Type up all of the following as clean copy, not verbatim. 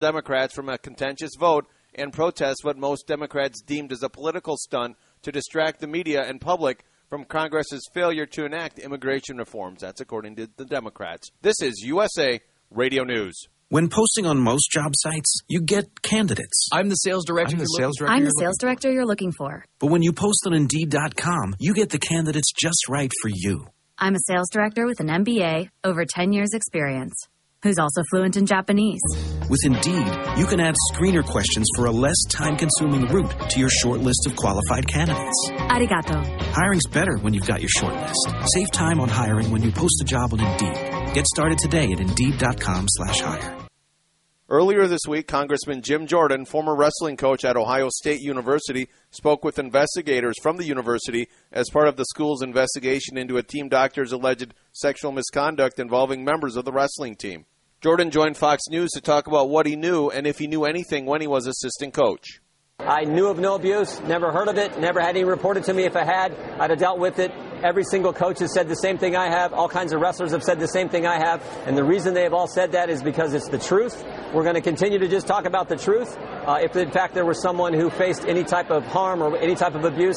Democrats from a contentious vote and protest what most Democrats deemed as a political stunt to distract the media and public from Congress's failure to enact immigration reforms. That's according to the Democrats. This is USA Radio News. When posting on most job sites, you get candidates. I'm the sales director. I'm the sales director you're looking for. But when you post on Indeed.com, you get the candidates just right for you. I'm a sales director with an MBA, over 10 years experience, who's also fluent in Japanese. With Indeed, you can add screener questions for a less time-consuming route to your short list of qualified candidates. Arigato. Hiring's better when you've got your short list. Save time on hiring when you post a job on Indeed. Get started today at Indeed.com/hire. Earlier this week, Congressman Jim Jordan, former wrestling coach at Ohio State University, spoke with investigators from the university as part of the school's investigation into a team doctor's alleged sexual misconduct involving members of the wrestling team. Jordan joined Fox News to talk about what he knew and if he knew anything when he was assistant coach. I knew of no abuse, never heard of it, never had any reported to me. If I had, I'd have dealt with it. Every single coach has said the same thing I have. All kinds of wrestlers have said the same thing I have. And the reason they have all said that is because it's the truth. We're going to continue to just talk about the truth. If, in fact, there was someone who faced any type of harm or any type of abuse,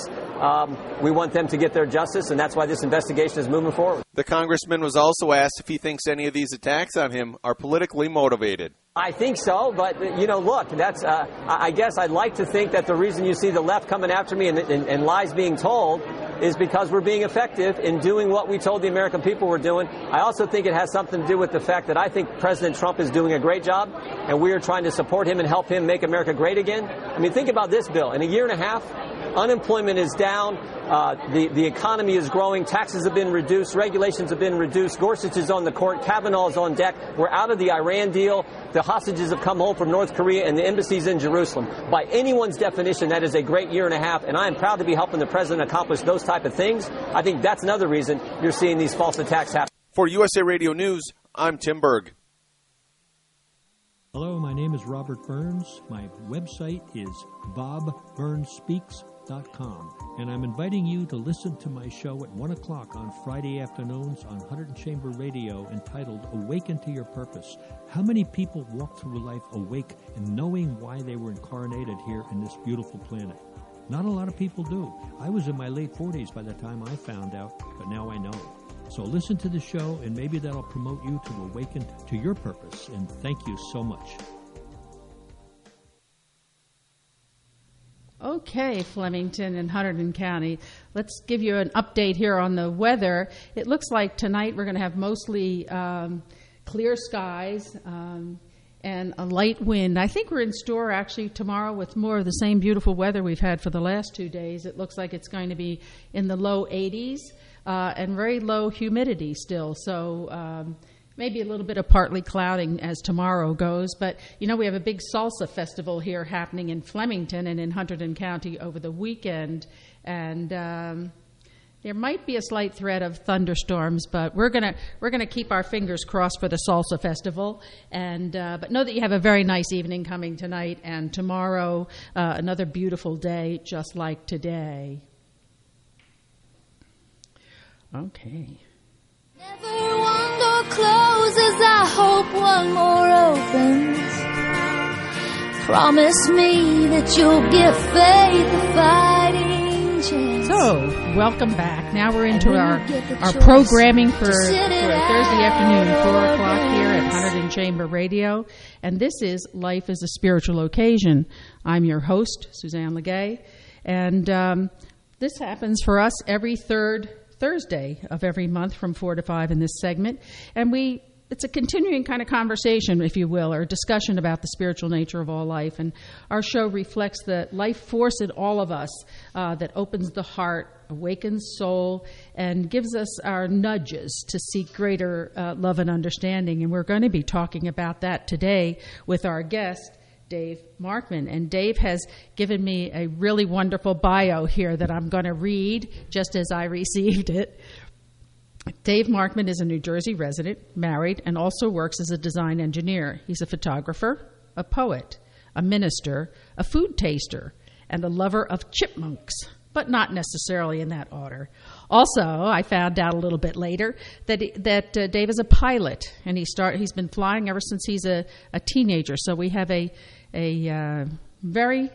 we want them to get their justice, and that's why this investigation is moving forward. The congressman was also asked if he thinks any of these attacks on him are politically motivated. I think so, but, look, that's. I guess I'd like to think that the reason you see the left coming after me and lies being told is because we're being effective in doing what we told the American people we're doing. I also think it has something to do with the fact that I think President Trump is doing a great job, and we are trying to support him and help him make America great again. I mean, think about this, Bill. In a year and a half, unemployment is down. The economy is growing. Taxes have been reduced. Regulations have been reduced. Gorsuch is on the court. Kavanaugh is on deck. We're out of the Iran deal. The hostages have come home from North Korea, and the embassy's in Jerusalem. By anyone's definition, that is a great year and a half, and I am proud to be helping the president accomplish those type of things. I think that's another reason you're seeing these false attacks happen. For USA Radio News, I'm Tim Berg. Hello, my name is Robert Burns. My website is bobburnspeaks.com, and I'm inviting you to listen to my show at 1 o'clock on Friday afternoons on Hunterdon Chamber Radio entitled Awaken to Your Purpose. How many people walk through life awake and knowing why they were incarnated here in this beautiful planet? Not a lot of people do. I was in my late 40s by the time I found out, but now I know. So listen to the show, and maybe that'll promote you to awaken to your purpose. And thank you so much. Okay, Flemington and Hunterdon County. Let's give you an update here on the weather. It looks like tonight we're going to have mostly clear skies and a light wind. I think we're in store actually tomorrow with more of the same beautiful weather we've had for the last 2 days. It looks like it's going to be in the low 80s. And very low humidity still, so maybe a little bit of partly clouding as tomorrow goes. But, we have a big salsa festival here happening in Flemington and in Hunterdon County over the weekend. And there might be a slight threat of thunderstorms, but we're gonna keep our fingers crossed for the salsa festival. And but know that you have a very nice evening coming tonight and tomorrow, another beautiful day just like today. Okay. Never one door closes, I hope one more opens. Promise me that you'll give faith a fighting chance. So, welcome back. Now we're into our programming for Thursday afternoon, 4 o'clock here at Hunterdon Chamber Radio. And this is Life is a Spiritual Occasion. I'm your host, Suzanne Legay. And this happens for us every third Thursday of every month from 4 to 5 in this segment. And it's a continuing kind of conversation, if you will, or discussion about the spiritual nature of all life. And our show reflects the life force in all of us that opens the heart, awakens soul, and gives us our nudges to seek greater love and understanding. And we're going to be talking about that today with our guest, Dave Markman. And Dave has given me a really wonderful bio here that I'm going to read just as I received it. Dave Markman is a New Jersey resident, married, and also works as a design engineer. He's a photographer, a poet, a minister, a food taster, and a lover of chipmunks. but not necessarily in that order. Also, I found out a little bit later that Dave is a pilot, and he's been flying ever since he's a teenager. So we have a very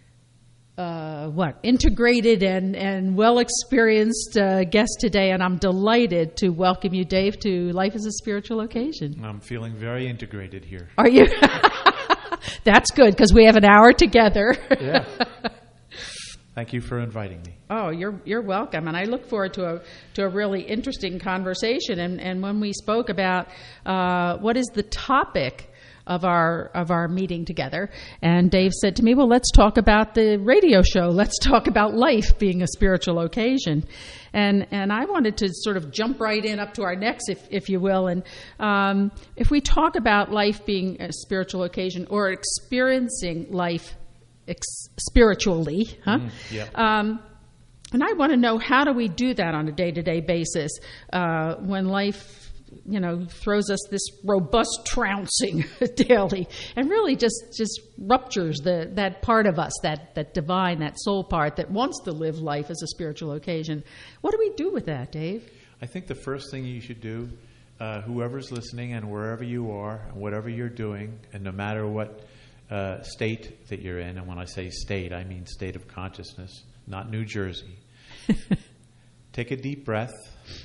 integrated and well-experienced guest today, and I'm delighted to welcome you, Dave, to Life is a Spiritual Occasion. I'm feeling very integrated here. Are you? That's good, because we have an hour together. Yeah. Thank you for inviting me. Oh, you're welcome, and I look forward to a really interesting conversation. And when we spoke about what is the topic of our meeting together, and Dave said to me, "Well, let's talk about the radio show. Let's talk about life being a spiritual occasion." And I wanted to sort of jump right in up to our necks, if you will. And if we talk about life being a spiritual occasion or experiencing life spiritually, Yeah. And I want to know, how do we do that on a day-to-day basis when life, throws us this robust trouncing daily and really just ruptures that part of us, that divine, that soul part that wants to live life as a spiritual occasion. What do we do with that, Dave? I think the first thing you should do, whoever's listening and wherever you are and whatever you're doing, and no matter what state that you're in, and when I say state, I mean state of consciousness, not New Jersey. Take a deep breath,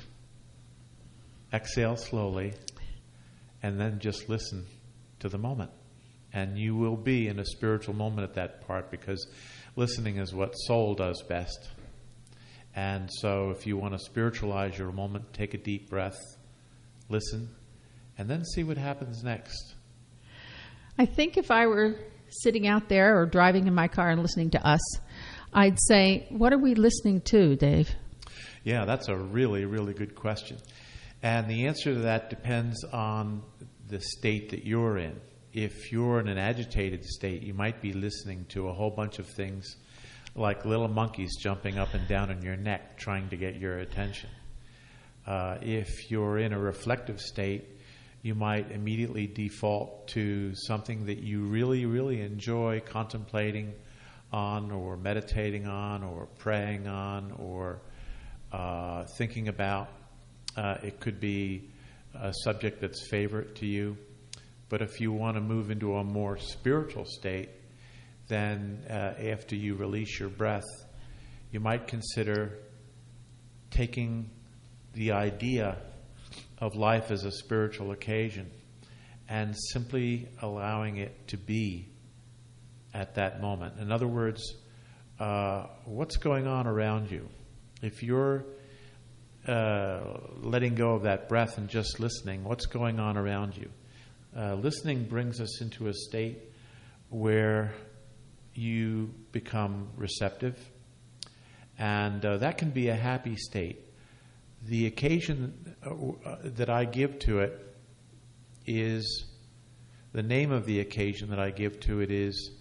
exhale slowly, and then just listen to the moment. And you will be in a spiritual moment at that part, because listening is what soul does best. And so if you want to spiritualize your moment, take a deep breath, listen, and then see what happens next. I think if I were sitting out there or driving in my car and listening to us, I'd say, what are we listening to, Dave? Yeah, that's a really, really good question. And the answer to that depends on the state that you're in. If you're in an agitated state, you might be listening to a whole bunch of things like little monkeys jumping up and down on your neck trying to get your attention. If you're in a reflective state, you might immediately default to something that you really, really enjoy contemplating on, or meditating on, or praying on, or thinking about. It could be a subject that's favorite to you. But if you want to move into a more spiritual state, then after you release your breath, you might consider taking the idea of life as a spiritual occasion and simply allowing it to be at that moment. In other words, what's going on around you? If you're letting go of that breath and just listening, what's going on around you? Listening brings us into a state where you become receptive, and that can be a happy state. The occasion that I give to it is, the name of the occasion that I give to it is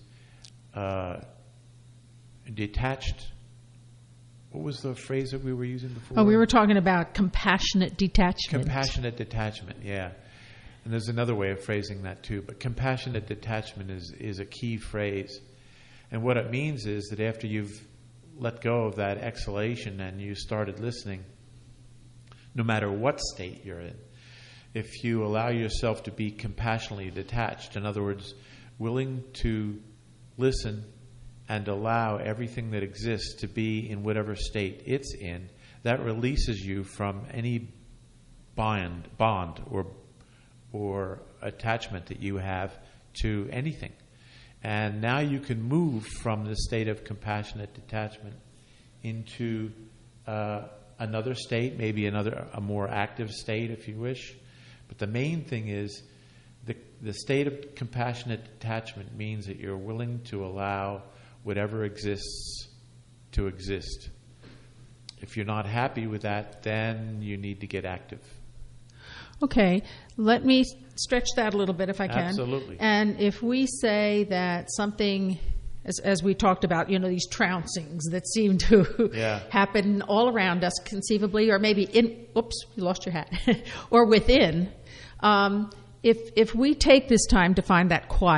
detached. What was the phrase that we were using before? Oh, we were talking about compassionate detachment. Compassionate detachment, yeah. And there's another way of phrasing that too. But compassionate detachment is a key phrase. And what it means is that after you've let go of that exhalation and you started listening, no matter what state you're in, if you allow yourself to be compassionately detached, in other words, willing to listen and allow everything that exists to be in whatever state it's in, that releases you from any bond or attachment that you have to anything. And now you can move from the state of compassionate detachment into another state, maybe a more active state if you wish. But the main thing is the state of compassionate detachment means that you're willing to allow whatever exists to exist. If you're not happy with that, then you need to get active. Okay, let me stretch that a little bit if I can. Absolutely. And if we say that something, as we talked about, these trouncings that seem to happen all around us conceivably, or maybe you lost your hat, or within, if we take this time to find that quiet,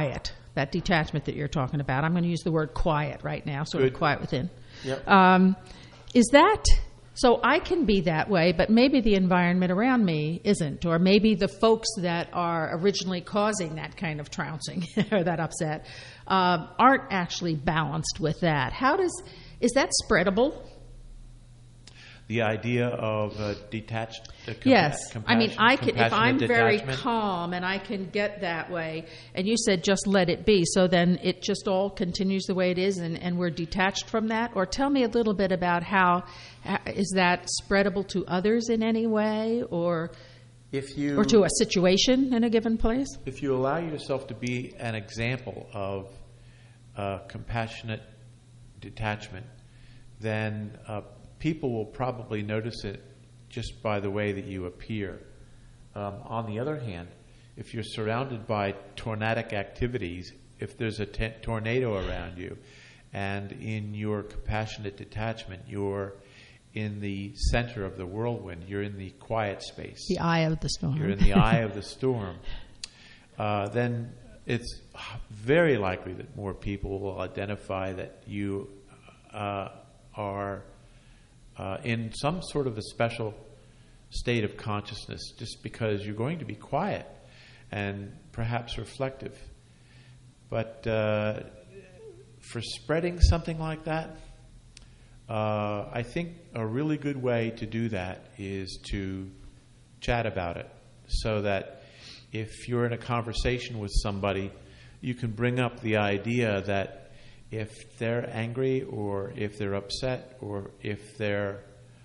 that detachment that you're talking about. I'm going to use the word quiet right now, sort of quiet within. Yep. Is that, so I can be that way, but maybe the environment around me isn't, or maybe the folks that are originally causing that kind of trouncing or that upset aren't actually balanced with that. Is that spreadable? The idea of detached. Yes, I mean, if I'm very detachment. calm and I can get that way, and you said just let it be, so then it just all continues the way it is, and we're detached from that. Or tell me a little bit about how is that spreadable to others in any way, or to a situation in a given place. If you allow yourself to be an example of compassionate detachment, then people will probably notice it just by the way that you appear. On the other hand, if you're surrounded by tornadic activities, if there's a tornado around you, and in your compassionate detachment, you're in the center of the whirlwind, you're in the quiet space. The eye of the storm. You're in the eye of the storm. Then it's very likely that more people will identify that you are in some sort of a special state of consciousness, just because you're going to be quiet and perhaps reflective. But for spreading something like that, I think a really good way to do that is to chat about it, so that if you're in a conversation with somebody, you can bring up the idea that if they're angry, or if they're upset, or if they're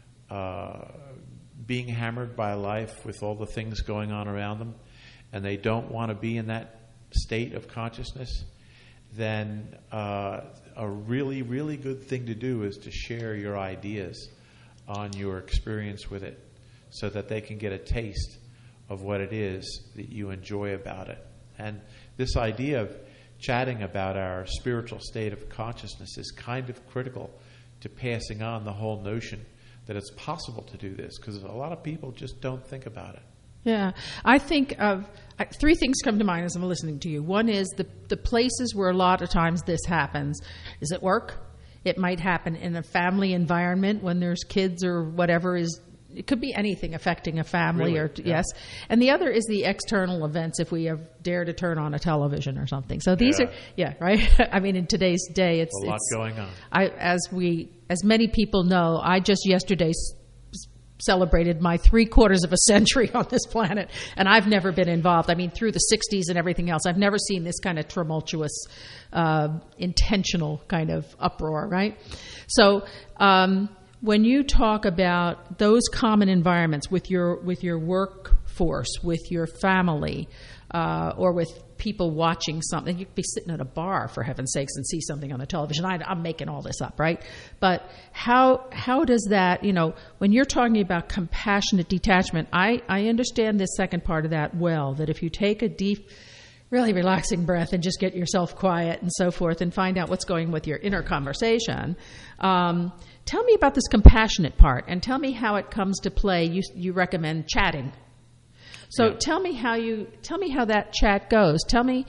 being hammered by life with all the things going on around them, and they don't want to be in that state of consciousness, then a really, really good thing to do is to share your ideas on your experience with it, so that they can get a taste of what it is that you enjoy about it. And this idea of chatting about our spiritual state of consciousness is kind of critical to passing on the whole notion that it's possible to do this, because a lot of people just don't think about it. Yeah. I think of three things come to mind as I'm listening to you. One is the places where a lot of times this happens is at work. It might happen in a family environment when there's kids or whatever is. It could be anything affecting a family, Really? yes. And the other is the external events, if we dare to turn on a television or something. So these are, right? I mean, in today's day, it's a lot going on. As many people know, I just yesterday celebrated my 3/4 of a century on this planet, and I've never been involved. I mean, through the 60s and everything else, I've never seen this kind of tumultuous, intentional kind of uproar, right? So, when you talk about those common environments with your workforce, with your family, or with people watching something, you could be sitting at a bar, for heaven's sakes, and see something on the television. I'm making all this up, right? But how does that, when you're talking about compassionate detachment, I understand this second part of that well, that if you take a deep, really relaxing breath and just get yourself quiet and so forth and find out what's going with your inner conversation. Tell me about this compassionate part, and tell me how it comes to play. You recommend chatting. So tell me how that chat goes. Tell me,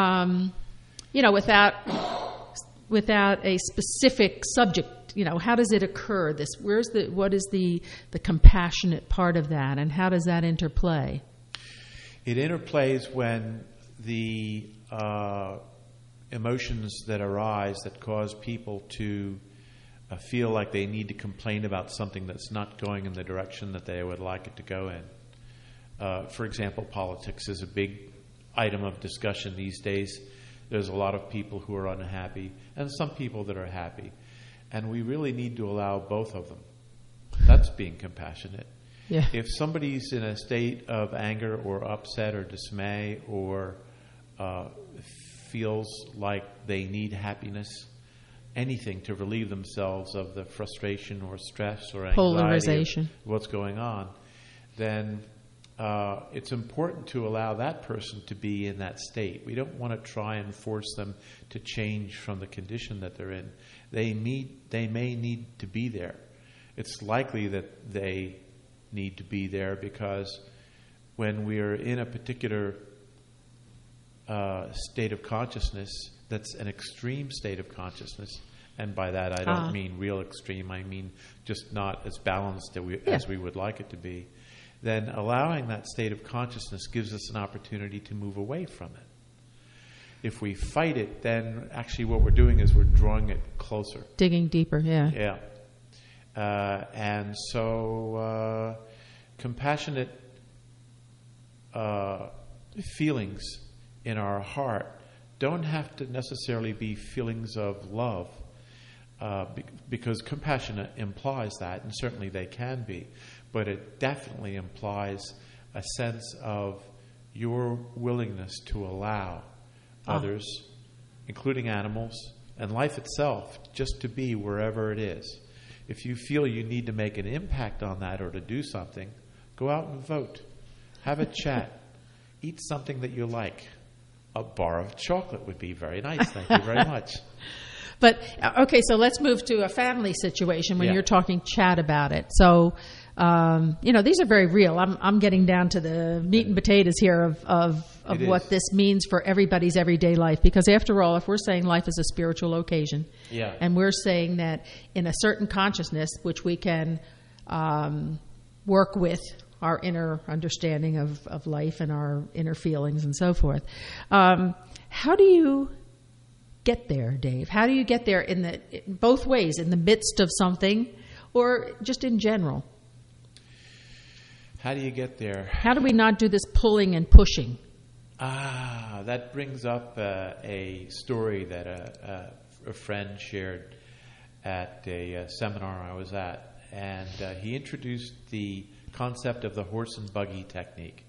without a specific subject, how does it occur? What is the compassionate part of that, and how does that interplay? It interplays when the emotions that arise that cause people to feel like they need to complain about something that's not going in the direction that they would like it to go in. For example, politics is a big item of discussion these days. There's a lot of people who are unhappy and some people that are happy. And we really need to allow both of them. That's being compassionate. Yeah. If somebody's in a state of anger or upset or dismay or feels like they need happiness, anything to relieve themselves of the frustration or stress or anxiety polarization of what's going on, then it's important to allow that person to be in that state. We don't want to try and force them to change from the condition that they're in. They may need to be there. It's likely that they need to be there because when we're in a particular state of consciousness that's an extreme state of consciousness, and by that I don't mean real extreme, I mean just not as balanced as we would like it to be, then allowing that state of consciousness gives us an opportunity to move away from it. If we fight it, then actually what we're doing is we're drawing it closer. Digging deeper, yeah. Yeah. And so compassionate feelings in our heart don't have to necessarily be feelings of love, because compassion implies that, and certainly they can be, but it definitely implies a sense of your willingness to allow others, including animals, and life itself, just to be wherever it is. If you feel you need to make an impact on that or to do something, go out and vote. Have a chat. Eat something that you like. A bar of chocolate would be very nice. Thank you very much. But, okay, so let's move to a family situation when you're talking chat about it. So, these are very real. I'm getting down to the meat and potatoes here of what this means for everybody's everyday life. Because after all, if we're saying life is a spiritual occasion, and we're saying that in a certain consciousness, which we can work with our inner understanding of life and our inner feelings and so forth, how do you get there, Dave? How do you get there in both ways, in the midst of something or just in general? How do you get there? How do we not do this pulling and pushing? That brings up a story that a friend shared at a seminar I was at, and he introduced the concept of the horse and buggy technique.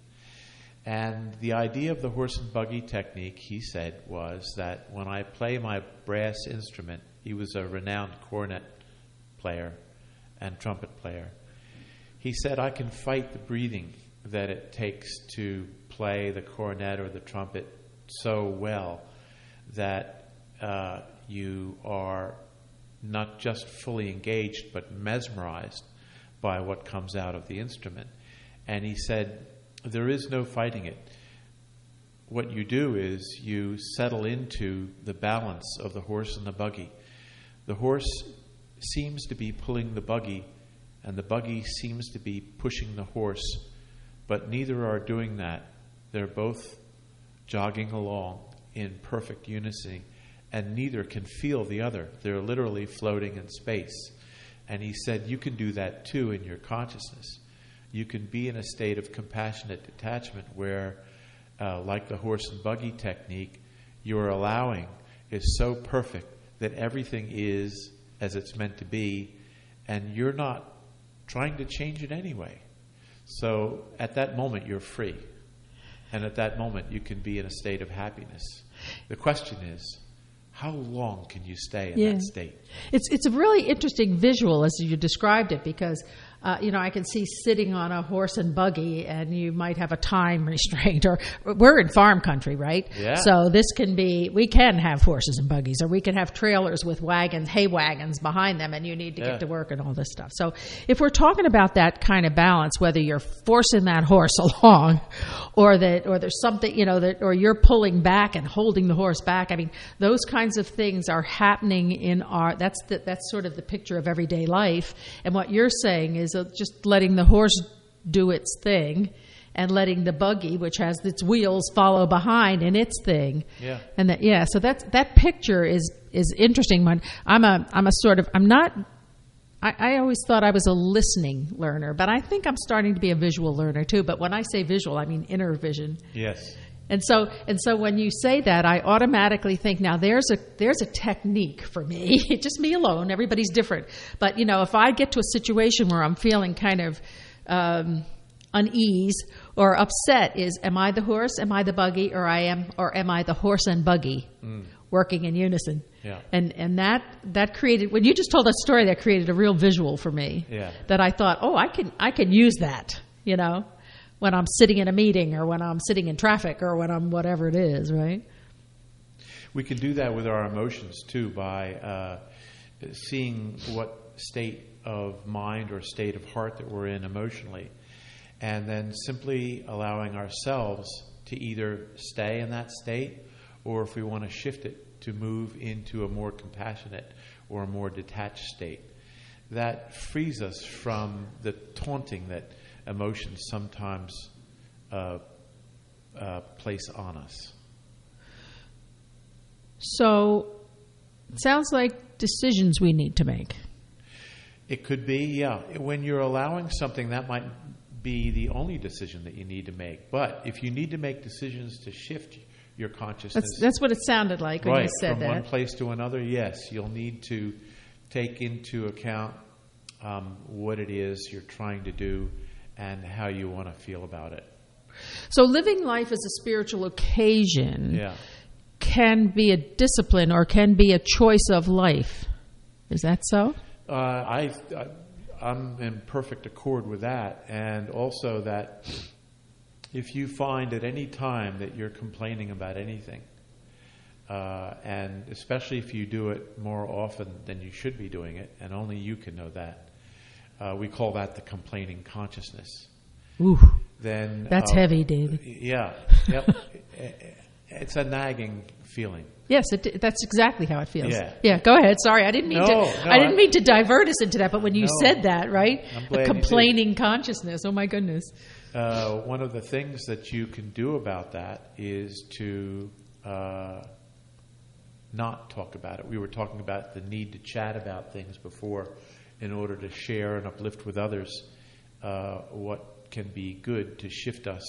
And the idea of the horse and buggy technique, he said, was that when I play my brass instrument, he was a renowned cornet player and trumpet player, he said, I can fight the breathing that it takes to play the cornet or the trumpet so well that you are not just fully engaged but mesmerized by what comes out of the instrument. And he said, there is no fighting it. What you do is you settle into the balance of the horse and the buggy. The horse seems to be pulling the buggy, and the buggy seems to be pushing the horse, but neither are doing that. They're both jogging along in perfect unison, and neither can feel the other. They're literally floating in space. And he said, you can do that too in your consciousness. You can be in a state of compassionate detachment where, like the horse and buggy technique, your allowing is so perfect that everything is as it's meant to be, and you're not trying to change it anyway. So at that moment, you're free. And at that moment, you can be in a state of happiness. The question is, how long can you stay in that state? It's a really interesting visual as you described it, because I can see sitting on a horse and buggy, and you might have a time restraint. Or we're in farm country, right? Yeah. So we can have horses and buggies, or we can have trailers with hay wagons behind them, and you need to get to work and all this stuff. So if we're talking about that kind of balance, whether you're forcing that horse along, or there's something, or you're pulling back and holding the horse back, I mean, those kinds of things are happening in that's sort of the picture of everyday life. And what you're saying is just letting the horse do its thing and letting the buggy, which has its wheels, follow behind in its thing. Yeah. And so that picture is interesting. I always thought I was a listening learner, but I think I'm starting to be a visual learner too. But when I say visual, I mean inner vision. Yes. And so when you say that, I automatically think, now there's a technique for me. Just me alone. Everybody's different. But if I get to a situation where I'm feeling kind of unease or upset, am I the horse? Am I the buggy? Or am I the horse and buggy working in unison? Yeah. And that created, when you just told that story, that created a real visual for me. Yeah. That I thought, I can use that, when I'm sitting in a meeting, or when I'm sitting in traffic, or when I'm whatever it is, right? We can do that with our emotions too, by seeing what state of mind or state of heart that we're in emotionally, and then simply allowing ourselves to either stay in that state or if we want to shift it to move into a more compassionate or a more detached state. That frees us from the taunting that emotions sometimes place on us. So, it sounds like decisions we need to make. It could be, yeah. When you're allowing something, that might be the only decision that you need to make. But if you need to make decisions to shift your consciousness... That's what it sounded like when you said from that. One place to another, yes. You'll need to take into account what it is you're trying to do and how you want to feel about it. So living life as a spiritual occasion can be a discipline or can be a choice of life. Is that so? I'm in perfect accord with that. And also that if you find at any time that you're complaining about anything, and especially if you do it more often than you should be doing it, and only you can know that, we call that the complaining consciousness. Ooh, then that's heavy, David. Yeah, yep. It's a nagging feeling. Yes, that's exactly how it feels. Yeah. Go ahead. Sorry, I didn't mean to divert us into that, but when you said that, right? A complaining consciousness. Oh my goodness. One of the things that you can do about that is to not talk about it. We were talking about the need to chat about things before in order to share and uplift with others what can be good to shift us.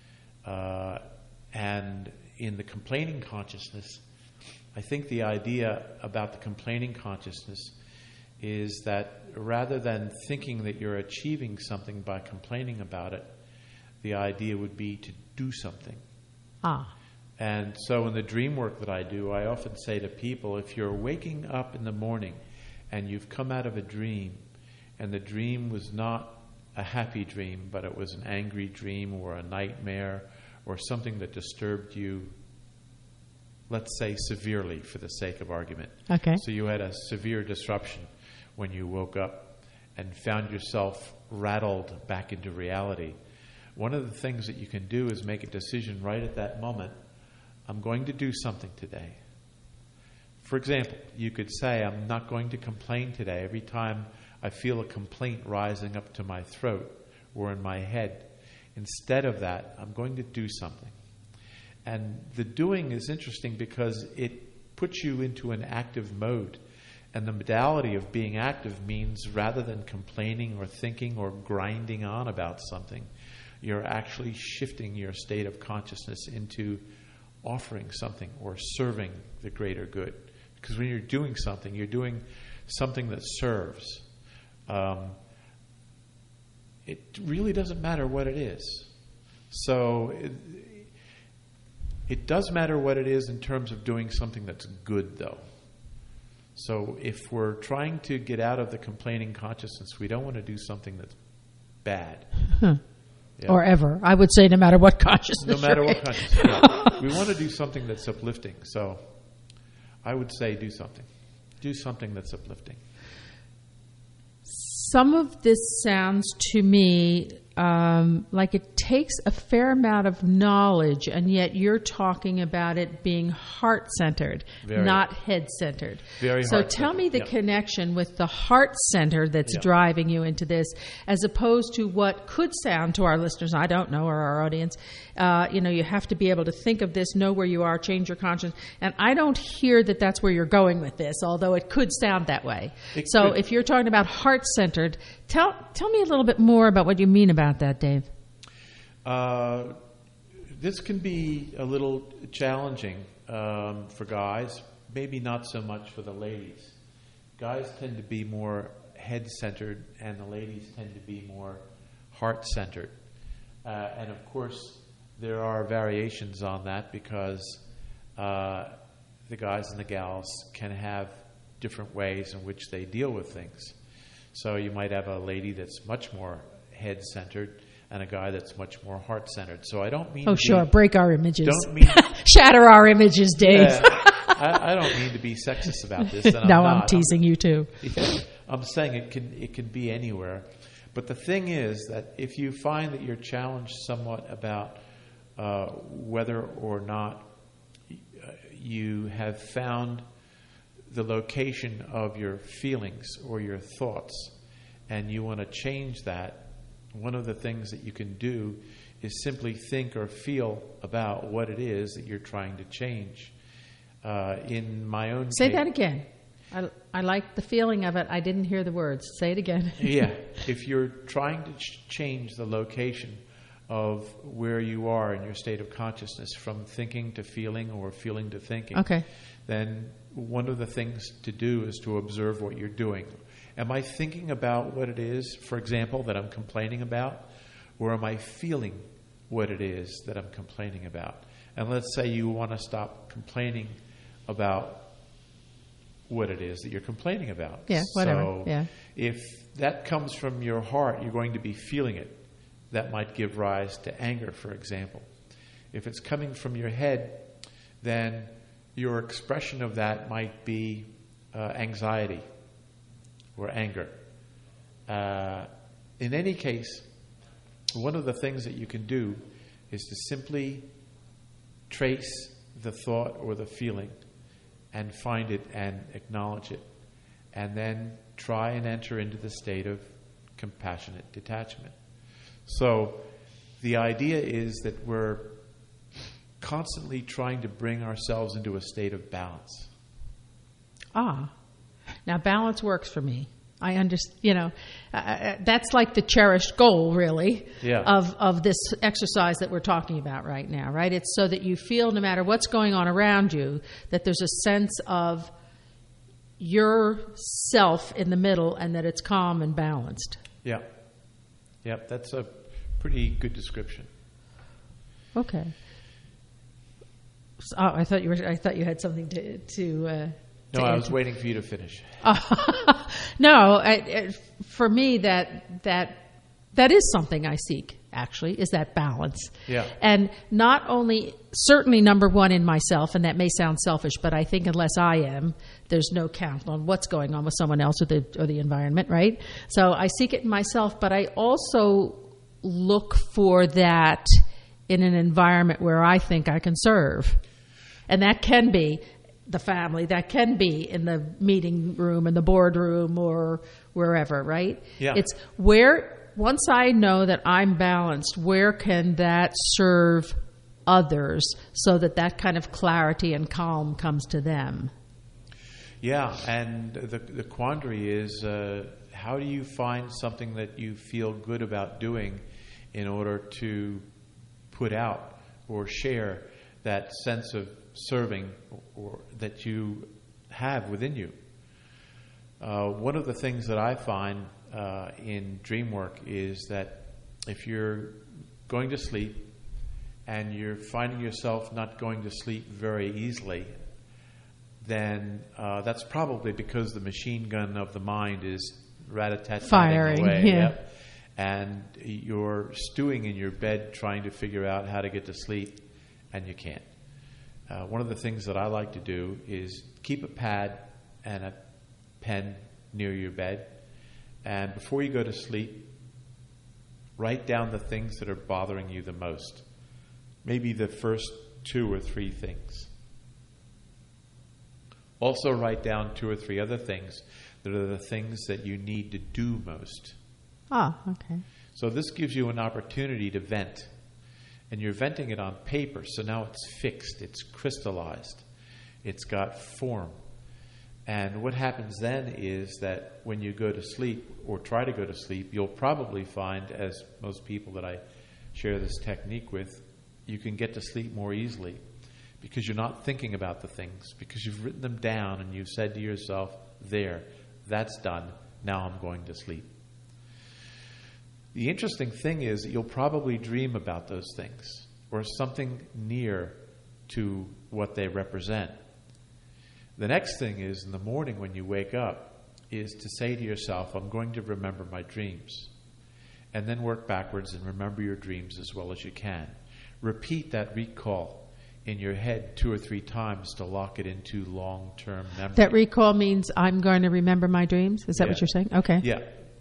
And in the complaining consciousness, I think the idea about the complaining consciousness is that rather than thinking that you're achieving something by complaining about it, the idea would be to do something. And so in the dream work that I do, I often say to people, if you're waking up in the morning and you've come out of a dream, and the dream was not a happy dream, but it was an angry dream or a nightmare or something that disturbed you, let's say severely for the sake of argument. Okay. So you had a severe disruption when you woke up and found yourself rattled back into reality. One of the things that you can do is make a decision right at that moment. I'm going to do something today. For example, you could say, I'm not going to complain today. Every time I feel a complaint rising up to my throat or in my head, instead of that, I'm going to do something. And the doing is interesting because it puts you into an active mode. And the modality of being active means rather than complaining or thinking or grinding on about something, you're actually shifting your state of consciousness into offering something or serving the greater good. Because when you're doing something that serves. It really doesn't matter what it is. So it does matter what it is in terms of doing something that's good, though. So if we're trying to get out of the complaining consciousness, we don't want to do something that's bad. Yeah. Or ever. I would say no matter what consciousness. No matter what consciousness. Yeah. We want to do something that's uplifting. So I would say do something. Do something that's uplifting. Some of this sounds to me like it takes a fair amount of knowledge, and yet you're talking about it being heart-centered, not head-centered. So tell me the connection with the heart center that's driving you into this, as opposed to what could sound to our listeners, I don't know, or our audience, you have to be able to think of this, know where you are, change your conscience. And I don't hear that that's where you're going with this, although it could sound that way. If you're talking about heart-centered, tell me a little bit more about what you mean about that, Dave. This can be a little challenging for guys, maybe not so much for the ladies. Guys tend to be more head-centered, and the ladies tend to be more heart-centered. And of course, there are variations on that because the guys and the gals can have different ways in which they deal with things. So you might have a lady that's much more head-centered and a guy that's much more heart-centered. So I don't mean break our images. Shatter our images, Dave. I don't mean to be sexist about this. And I'm teasing you too. I'm saying it can be anywhere. But the thing is that if you find that you're challenged somewhat about whether or not you have found the location of your feelings or your thoughts, and you want to change that. One of the things that you can do is simply think or feel about what it is that you're trying to change. In my own Say case, that again. I like the feeling of it. I didn't hear the words. Say it again. Yeah. If you're trying to change the location of where you are in your state of consciousness from thinking to feeling or feeling to thinking, Okay. then one of the things to do is to observe what you're doing. Am I thinking about what it is, for example, that I'm complaining about? Or am I feeling what it is that I'm complaining about? And let's say you want to stop complaining about what it is that you're complaining about. Yeah, whatever. So Yeah. if that comes from your heart, you're going to be feeling it. That might give rise to anger, for example. If it's coming from your head, then your expression of that might be anxiety or anger. In any case, one of the things that you can do is to simply trace the thought or the feeling and find it and acknowledge it, and then try and enter into the state of compassionate detachment. So the idea is that we're constantly trying to bring ourselves into a state of balance. Now balance works for me. I understand, that's like the cherished goal, really, of this exercise that we're talking about right now, right? It's so that you feel, no matter what's going on around you, that there's a sense of yourself in the middle and that it's calm and balanced. Yeah. Yep, that's a pretty good description. Okay. So, I thought you had something to No, I was waiting for you to finish. No, for me that is something I seek. Actually, is that balance. Yeah. And not only, certainly number one in myself, and that may sound selfish, but I think unless I am, there's no count on what's going on with someone else or the environment, right? So I seek it in myself, but I also look for that in an environment where I think I can serve. And that can be the family, that can be in the meeting room, in the boardroom, or wherever, right? Yeah. It's where, once I know that I'm balanced, where can that serve others so that kind of clarity and calm comes to them? Yeah, and the quandary is how do you find something that you feel good about doing in order to put out or share that sense of serving or that you have within you? One of the things that I find in dream work is that if you're going to sleep and you're finding yourself not going to sleep very easily, then that's probably because the machine gun of the mind is rat-a-tat-tatting firing away. yeah. Yep. And you're stewing in your bed trying to figure out how to get to sleep, and you can't. One of the things that I like to do is keep a pad and a pen near your bed, and before you go to sleep, write down the things that are bothering you the most. Maybe the first 2 or 3 things. Also write down 2 or 3 other things that are the things that you need to do most. Okay. So this gives you an opportunity to vent. And you're venting it on paper, so now it's fixed, it's crystallized, it's got form. And what happens then is that when you go to sleep, or try to go to sleep, you'll probably find, as most people that I share this technique with, you can get to sleep more easily because you're not thinking about the things, because you've written them down and you've said to yourself, there, that's done, now I'm going to sleep. The interesting thing is that you'll probably dream about those things or something near to what they represent. The next thing is, in the morning when you wake up, is to say to yourself, I'm going to remember my dreams. And then work backwards and remember your dreams as well as you can. Repeat that recall in your head 2 or 3 times to lock it into long-term memory. That recall means I'm going to remember my dreams? Is that what you're saying? Okay. Yeah.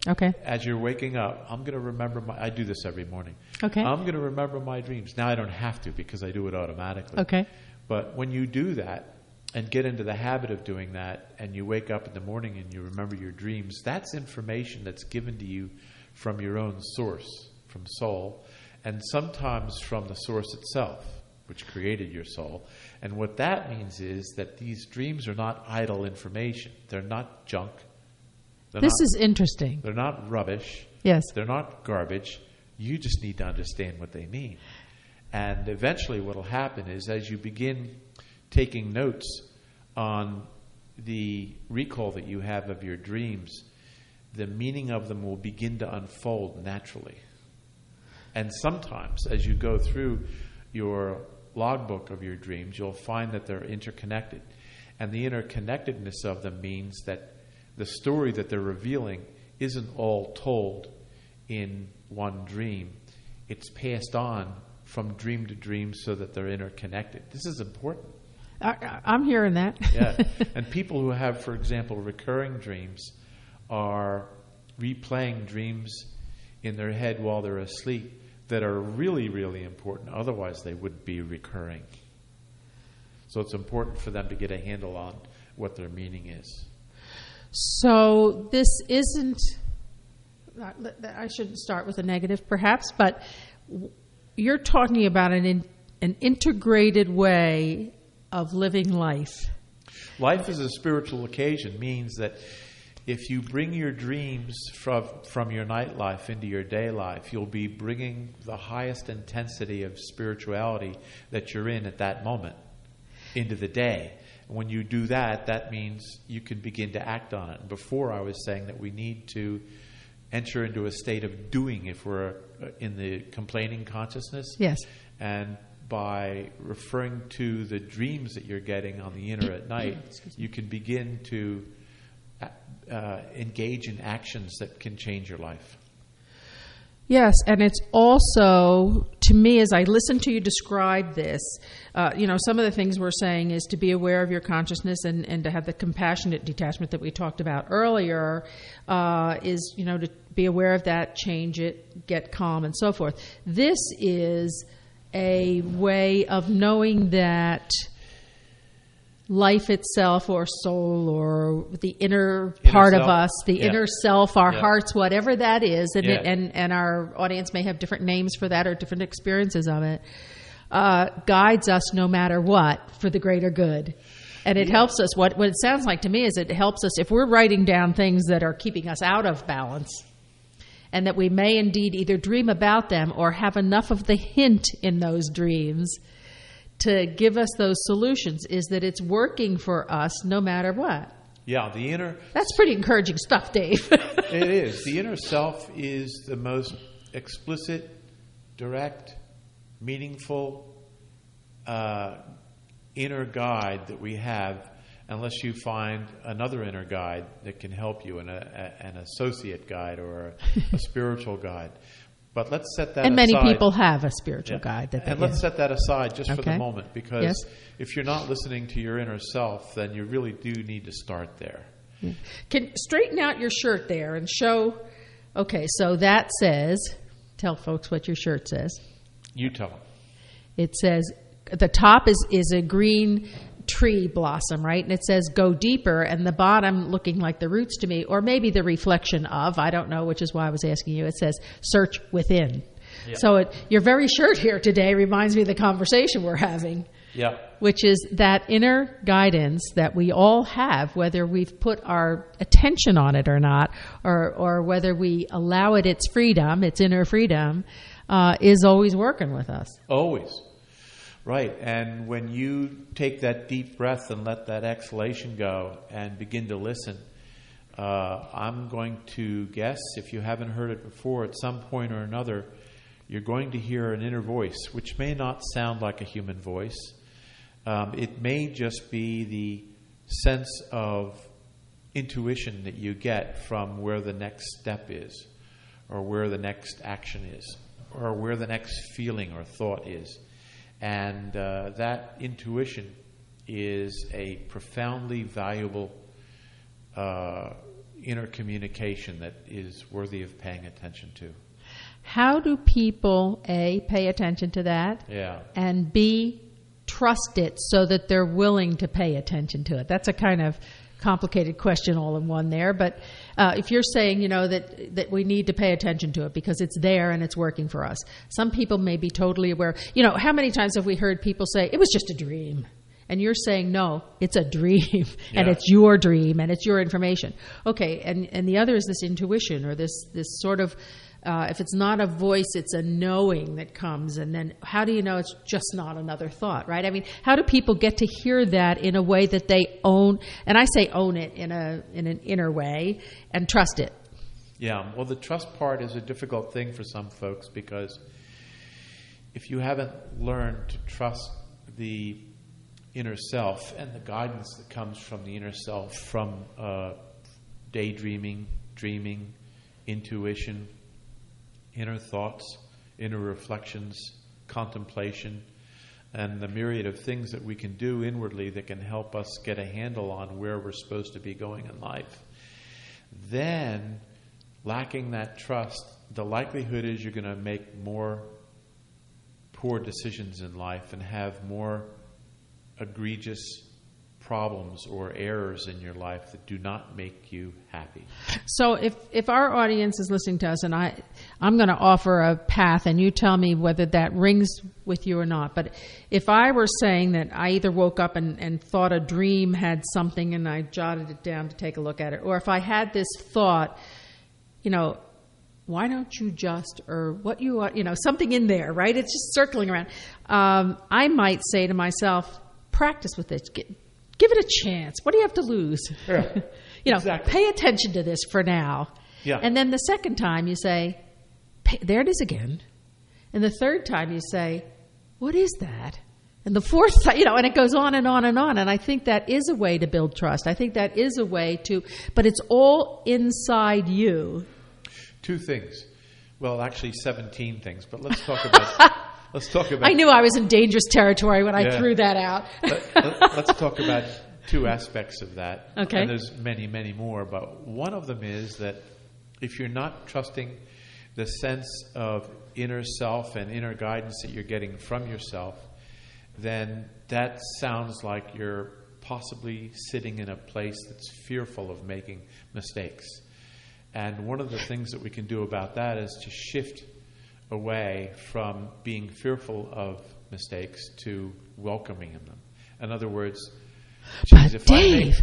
Okay. As you're waking up, I'm going to remember I do this every morning. Okay. I'm going to remember my dreams. Now I don't have to because I do it automatically. Okay. But when you do that and get into the habit of doing that, and you wake up in the morning and you remember your dreams, that's information that's given to you from your own source, from soul, and sometimes from the source itself, which created your soul. And what that means is that these dreams are not idle information. They're not junk. This is interesting. They're not rubbish. Yes. They're not garbage. You just need to understand what they mean. And eventually what will happen is as you begin taking notes on the recall that you have of your dreams, the meaning of them will begin to unfold naturally. And sometimes as you go through your logbook of your dreams, you'll find that they're interconnected. And the interconnectedness of them means that the story that they're revealing isn't all told in one dream. It's passed on from dream to dream so that they're interconnected. This is important. I'm hearing that. Yeah. And people who have, for example, recurring dreams are replaying dreams in their head while they're asleep that are really, really important. Otherwise, they wouldn't be recurring. So it's important for them to get a handle on what their meaning is. So this isn't, I shouldn't start with a negative perhaps, but you're talking about an integrated way of living life. Life as a spiritual occasion means that if you bring your dreams from your nightlife into your day life, you'll be bringing the highest intensity of spirituality that you're in at that moment into the day. When you do that, that means you can begin to act on it. And before I was saying that we need to enter into a state of doing if we're in the complaining consciousness. Yes. And by referring to the dreams that you're getting on the inner at night, you can begin to engage in actions that can change your life. Yes, and it's also, to me, as I listen to you describe this, some of the things we're saying is to be aware of your consciousness and to have the compassionate detachment that we talked about earlier, is, to be aware of that, change it, get calm, and so forth. This is a way of knowing that life itself or soul or the inner part of us, the inner self, our hearts, whatever that is, and our audience may have different names for that or different experiences of it, guides us no matter what for the greater good. And it helps us. What it sounds like to me is it helps us if we're writing down things that are keeping us out of balance, and that we may indeed either dream about them or have enough of the hint in those dreams to give us those solutions, is that it's working for us no matter what. Yeah, the inner... That's pretty encouraging stuff, Dave. It is. The inner self is the most explicit, direct, meaningful inner guide that we have, unless you find another inner guide that can help you, an associate guide or a spiritual guide. But let's set that aside. And many people have a spiritual guide. Let's set that aside just for the moment, because if you're not listening to your inner self, then you really do need to start there. Yeah. Can straighten out your shirt there and show. Okay, so that says, tell folks what your shirt says. You tell them. It says, the top is a green tree blossom, right? And it says go deeper, and the bottom looking like the roots to me, or maybe the reflection of, I don't know, which is why I was asking you, it says search within. Yeah. So your very shirt here today reminds me of the conversation we're having. Yeah. Which is that inner guidance that we all have, whether we've put our attention on it or not, or whether we allow it its freedom, its inner freedom, is always working with us. Always. Right, and when you take that deep breath and let that exhalation go and begin to listen, I'm going to guess, if you haven't heard it before, at some point or another, you're going to hear an inner voice, which may not sound like a human voice. It may just be the sense of intuition that you get from where the next step is, or where the next action is, or where the next feeling or thought is. And that intuition is a profoundly valuable inner communication that is worthy of paying attention to. How do people, A, pay attention to that, and B, trust it so that they're willing to pay attention to it? That's a kind of complicated question all in one there. But if you're saying, that we need to pay attention to it because it's there and it's working for us. Some people may be totally aware. How many times have we heard people say, it was just a dream? And you're saying, no, it's a dream, and it's your dream, and it's your information. Okay, and the other is this intuition, or this sort of, if it's not a voice, it's a knowing that comes. And then how do you know it's just not another thought, right? I mean, how do people get to hear that in a way that they own, and I say own it in an inner way, and trust it? Yeah, well, the trust part is a difficult thing for some folks, because if you haven't learned to trust the inner self and the guidance that comes from the inner self, from daydreaming, dreaming, intuition, inner thoughts, inner reflections, contemplation, and the myriad of things that we can do inwardly that can help us get a handle on where we're supposed to be going in life, then, lacking that trust, the likelihood is you're going to make more poor decisions in life and have more egregious problems or errors in your life that do not make you happy. So if our audience is listening to us, and I'm going to offer a path, and you tell me whether that rings with you or not. But if I were saying that I either woke up and thought a dream had something and I jotted it down to take a look at it, or if I had this thought, why don't you just, or what you want, something in there, right? It's just circling around. I might say to myself, practice with it. Give it a chance. What do you have to lose? Yeah, exactly. Pay attention to this for now. Yeah. And then the second time you say, there it is again. And the third time you say, what is that? And the fourth time, and it goes on and on and on. And I think that is a way to build trust. I think that is a way to, but it's all inside you. 2 things. Well, actually 17 things, but let's talk about... I knew I was in dangerous territory when I threw that out. Let's talk about 2 aspects of that. Okay. And there's many, many more, but one of them is that if you're not trusting the sense of inner self and inner guidance that you're getting from yourself, then that sounds like you're possibly sitting in a place that's fearful of making mistakes. And one of the things that we can do about that is to shift away from being fearful of mistakes to welcoming them. In other words, But Dave,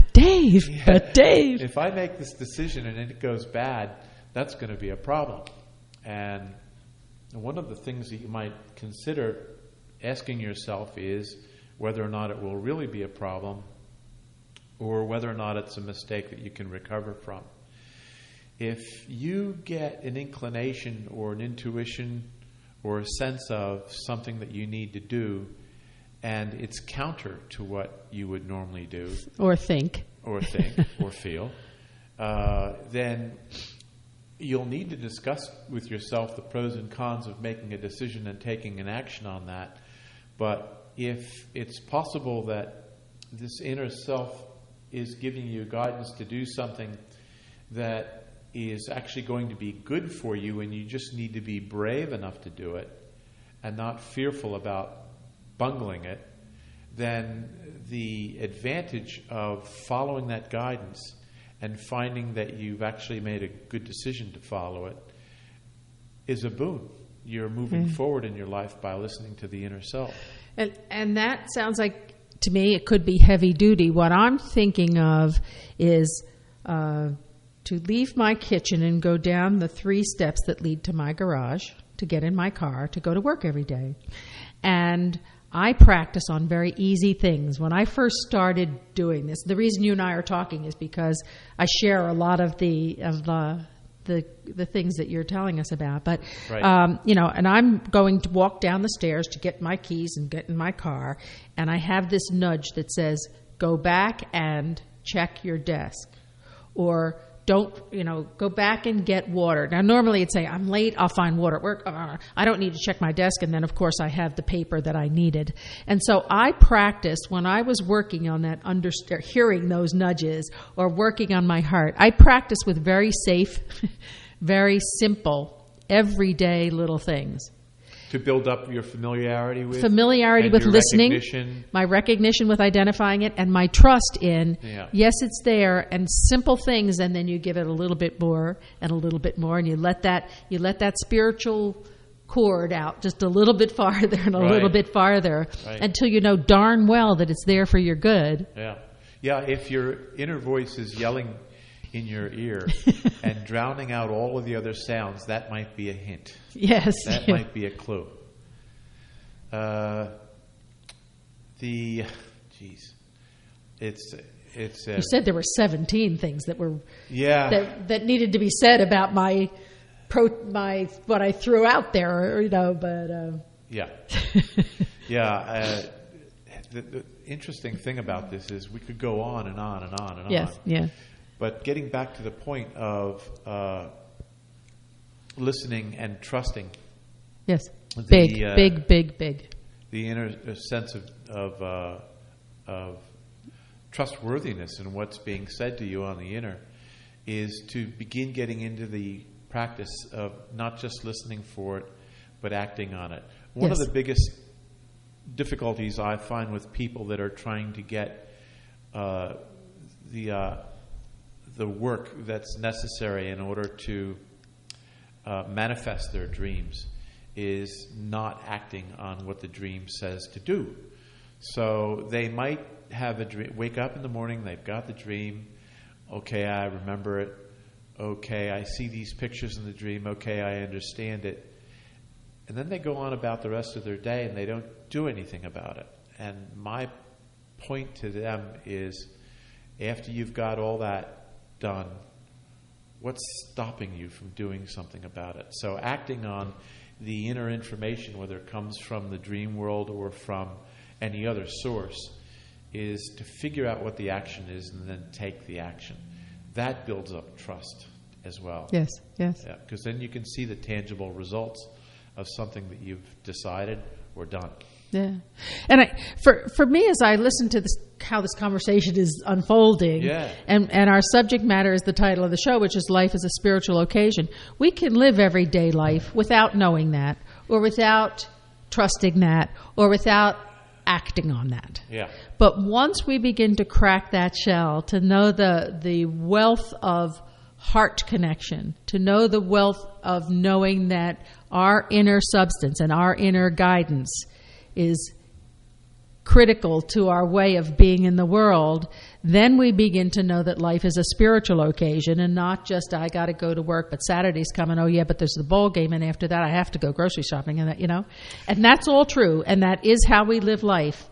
if I make this decision and it goes bad, that's going to be a problem. And one of the things that you might consider asking yourself is whether or not it will really be a problem, or whether or not it's a mistake that you can recover from. If you get an inclination or an intuition or a sense of something that you need to do, and it's counter to what you would normally do, or think, or feel, then you'll need to discuss with yourself the pros and cons of making a decision and taking an action on that. But if it's possible that this inner self is giving you guidance to do something that is actually going to be good for you, and you just need to be brave enough to do it and not fearful about bungling it, then the advantage of following that guidance and finding that you've actually made a good decision to follow it is a boon. You're moving forward in your life by listening to the inner self. And that sounds like, to me, it could be heavy duty. What I'm thinking of is to leave my kitchen and go down the 3 steps that lead to my garage, to get in my car, to go to work every day. And I practice on very easy things. When I first started doing this, the reason you and I are talking is because I share a lot of the things that you're telling us about. But, right. And I'm going to walk down the stairs to get my keys and get in my car, and I have this nudge that says, go back and check your desk, or don't, go back and get water. Now, normally it'd say, I'm late, I'll find water at work. I don't need to check my desk. And then, of course, I have the paper that I needed. And so I practiced when I was working on that, hearing those nudges or working on my heart. I practiced with very safe, very simple, everyday little things. To build up your familiarity with listening, my recognition with identifying it, and my trust in, yes, it's there, and simple things, and then you give it a little bit more and a little bit more, and you let that spiritual cord out just a little bit farther and a little bit farther until you know darn well that it's there for your good. Yeah. If your inner voice is yelling in your ear and drowning out all of the other sounds, that might be a hint. Yes. That might be a clue. It's you said there were 17 things that were that needed to be said about my what I threw out there, but the interesting thing about this is we could go on and on and on and on. Yes, yeah. But getting back to the point of listening and trusting. Yes. Big. The inner sense of trustworthiness in what's being said to you on the inner is to begin getting into the practice of not just listening for it, but acting on it. One of the biggest difficulties I find with people that are trying to get the work that's necessary in order to manifest their dreams is not acting on what the dream says to do. So they might have a dream, wake up in the morning, they've got the dream, okay, I remember it, okay, I see these pictures in the dream, okay, I understand it. And then they go on about the rest of their day and they don't do anything about it. And my point to them is, after you've got all that done, what's stopping you from doing something about it? So acting on the inner information, whether it comes from the dream world or from any other source, is to figure out what the action is and then take the action. That builds up trust as well. Yes. Yeah, because then you can see the tangible results of something that you've decided or done. Yeah, and for me, as I listen to this, how this conversation is unfolding, and our subject matter is the title of the show, which is Life as a Spiritual Occasion. We can live everyday life without knowing that, or without trusting that, or without acting on that. Yeah. But once we begin to crack that shell, to know the wealth of heart connection, to know the wealth of knowing that our inner substance and our inner guidance is critical to our way of being in the world, then we begin to know that life is a spiritual occasion and not just, I got to go to work, but Saturday's coming, oh yeah, but there's the ball game, and after that I have to go grocery shopping, and that, and that's all true, and that is how we live life.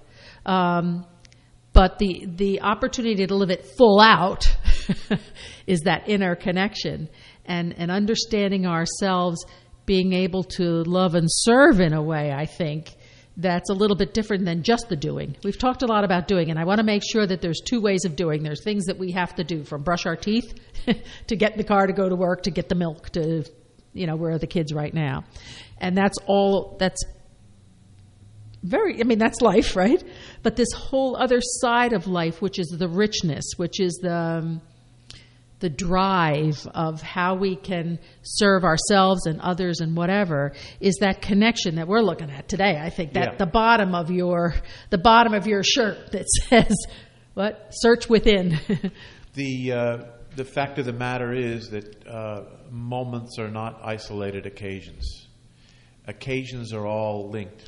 But the opportunity to live it full out is that inner connection and understanding ourselves, being able to love and serve in a way, I think, that's a little bit different than just the doing. We've talked a lot about doing, and I want to make sure that there's two ways of doing. There's things that we have to do, from brush our teeth to get in the car to go to work, to get the milk, to, where are the kids right now. And that's that's life, right? But this whole other side of life, which is the richness, which is the drive of how we can serve ourselves and others and whatever, is that connection that we're looking at today. I think that the bottom of your shirt that says, what? Search within. The fact of the matter is that moments are not isolated occasions. Occasions are all linked.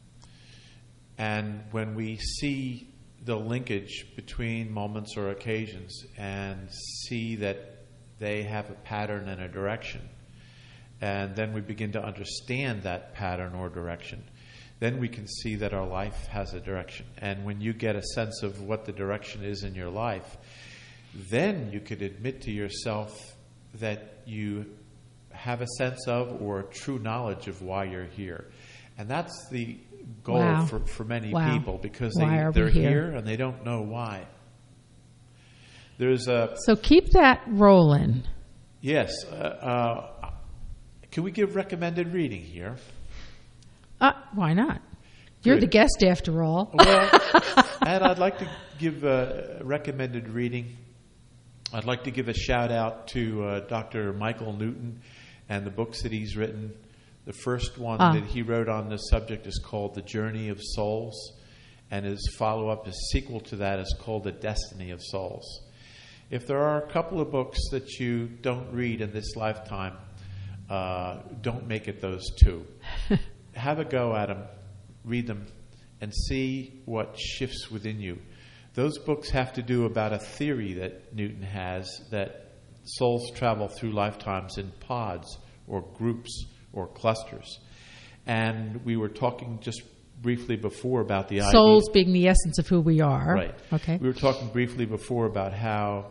And when we see the linkage between moments or occasions and see that they have a pattern and a direction, and then we begin to understand that pattern or direction, then we can see that our life has a direction. And when you get a sense of what the direction is in your life, then you could admit to yourself that you have a sense of or true knowledge of why you're here. And that's the goal for many people, because they're here and they don't know why. So keep that rolling. Yes. Can we give recommended reading here? Why not? You're Good. the guest after all. Well, and I'd like to give recommended reading. I'd like to give a shout out to Dr. Michael Newton and the books that he's written. The first one that he wrote on this subject is called The Journey of Souls, and his follow-up, his sequel to that, is called The Destiny of Souls. If there are a couple of books that you don't read in this lifetime, don't make it those two. Have a go at them, read them, and see what shifts within you. Those books have to do about a theory that Newton has, that souls travel through lifetimes in pods or groups or clusters. And we were talking just briefly before about the souls being the essence of who we are. Right. Okay. We were talking briefly before about how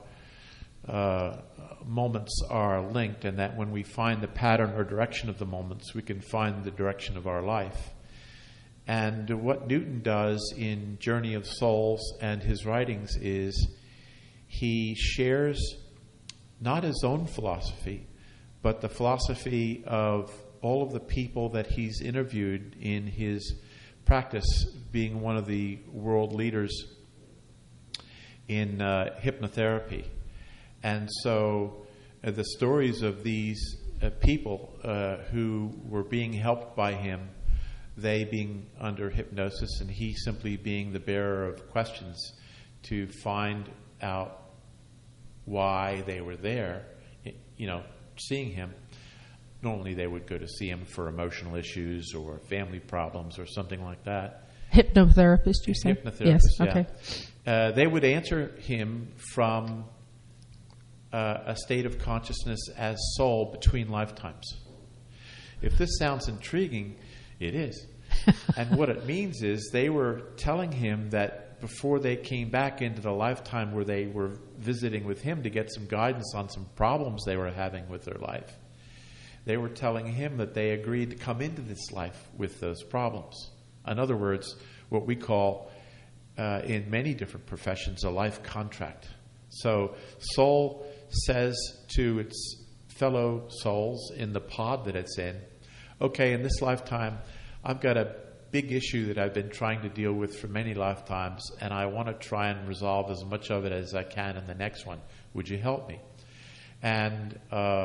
moments are linked, and that when we find the pattern or direction of the moments, we can find the direction of our life. And what Newton does in Journey of Souls and his writings is he shares not his own philosophy, but the philosophy of all of the people that he's interviewed in his practice, being one of the world leaders in hypnotherapy. And so the stories of these people who were being helped by him, they being under hypnosis and he simply being the bearer of questions to find out why they were there, seeing him. Normally they would go to see him for emotional issues or family problems or something like that. Hypnotherapist, you say? Hypnotherapist, yes. yeah. Okay. They would answer him from a state of consciousness as soul between lifetimes. If this sounds intriguing, it is. And what it means is they were telling him that before they came back into the lifetime where they were visiting with him to get some guidance on some problems they were having with their life, they were telling him that they agreed to come into this life with those problems. In other words, what we call in many different professions a life contract. So soul says to its fellow souls in the pod that it's in, okay, in this lifetime, I've got a big issue that I've been trying to deal with for many lifetimes, and I want to try and resolve as much of it as I can in the next one. Would you help me? And,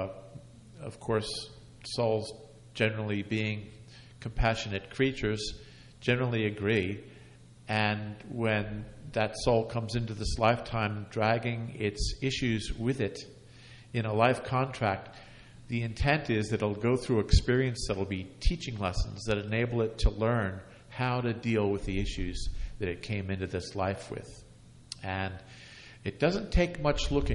of course, souls, generally being compassionate creatures, generally agree. And when that soul comes into this lifetime dragging its issues with it in a life contract, the intent is that it'll go through experience that'll be teaching lessons that enable it to learn how to deal with the issues that it came into this life with. And it doesn't take much looking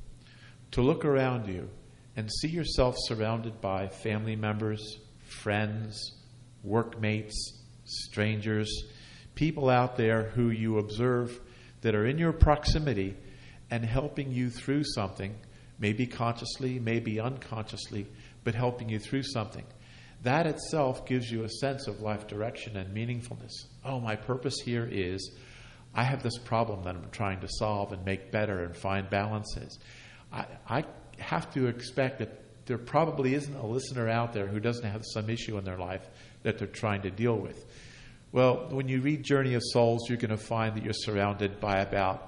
to look around you and see yourself surrounded by family members, friends, workmates, strangers, people out there who you observe that are in your proximity and helping you through something, maybe consciously, maybe unconsciously, but helping you through something. That itself gives you a sense of life direction and meaningfulness. Oh, my purpose here is I have this problem that I'm trying to solve and make better and find balances. I have to expect that there probably isn't a listener out there who doesn't have some issue in their life that they're trying to deal with. Well, when you read Journey of Souls, you're going to find that you're surrounded by about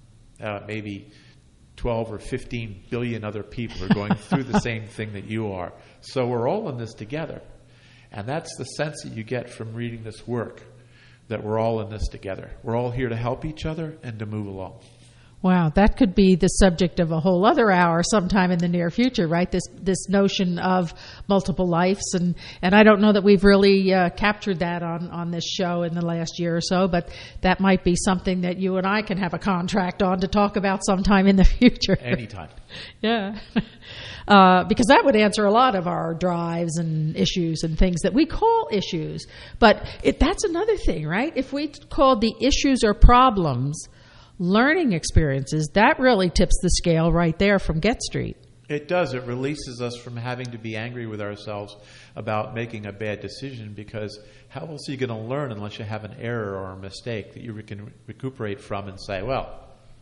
maybe 12 or 15 billion other people who are going through the same thing that you are. So we're all in this together. And that's the sense that you get from reading this work, that we're all in this together. We're all here to help each other and to move along. Wow, that could be the subject of a whole other hour sometime in the near future, right? This notion of multiple lives, and I don't know that we've really captured that on this show in the last year or so, but that might be something that you and I can have a contract on to talk about sometime in the future. Anytime. Yeah. Because that would answer a lot of our drives and issues and things that we call issues. But that's another thing, right? If we called the issues or problems learning experiences, that really tips the scale right there from Get Street. It does. It releases us from having to be angry with ourselves about making a bad decision, because how else are you going to learn unless you have an error or a mistake that you can recuperate from and say, well,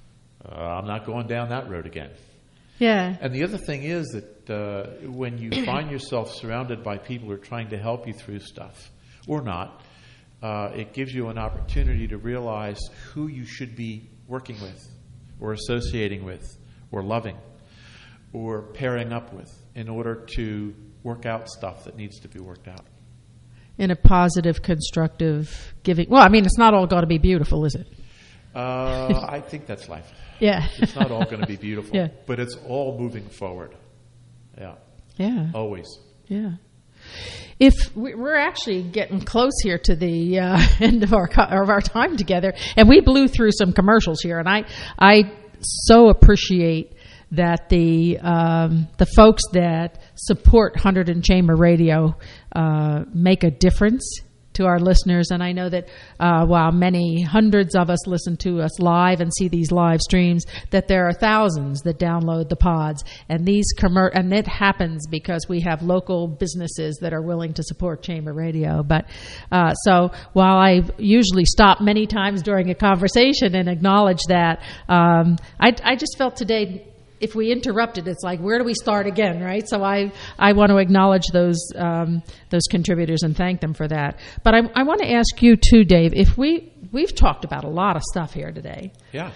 I'm not going down that road again. Yeah. And the other thing is that when you find yourself surrounded by people who are trying to help you through stuff, or not, it gives you an opportunity to realize who you should be working with, or associating with, or loving, or pairing up with in order to work out stuff that needs to be worked out. In a positive, constructive, giving. Well, I mean, it's not all got to be beautiful, is it? I think that's life. Yeah. It's not all going to be beautiful, Yeah. but it's all moving forward. Yeah. Yeah. Always. Yeah. If we're actually getting close here to the end of our time together, and we blew through some commercials here, and I so appreciate that the folks that support Hundred and Chamber Radio make a difference to our listeners. And I know that while many hundreds of us listen to us live and see these live streams, that there are thousands that download the pods. And and it happens because we have local businesses that are willing to support Chamber Radio. But so while I usually stop many times during a conversation and acknowledge that, I just felt today, if we interrupted, it's like, where do we start again, right? So I want to acknowledge those contributors and thank them for that. But I want to ask you too, Dave, if we've talked about a lot of stuff here today. Yeah.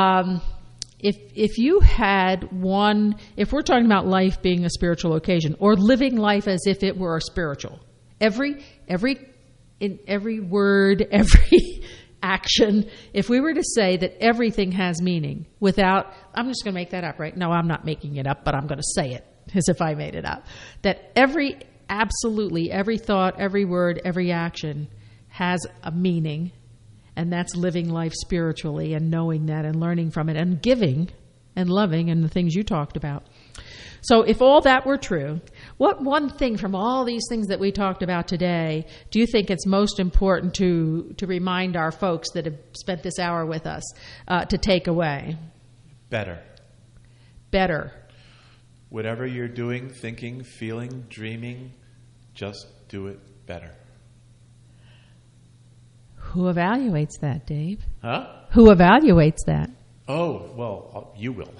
If you had one, if we're talking about life being a spiritual occasion, or living life as if it were a spiritual, every word, every action, if we were to say that everything has meaning without, I'm just going to make that up, right? No, I'm not making it up, but I'm going to say it as if I made it up. That absolutely every thought, every word, every action has a meaning, and that's living life spiritually and knowing that and learning from it and giving and loving and the things you talked about. So if all that were true, what one thing from all these things that we talked about today do you think it's most important to remind our folks that have spent this hour with us to take away? Better. Better. Whatever you're doing, thinking, feeling, dreaming, just do it better. Who evaluates that, Dave? Huh? Who evaluates that? Oh, well, you will.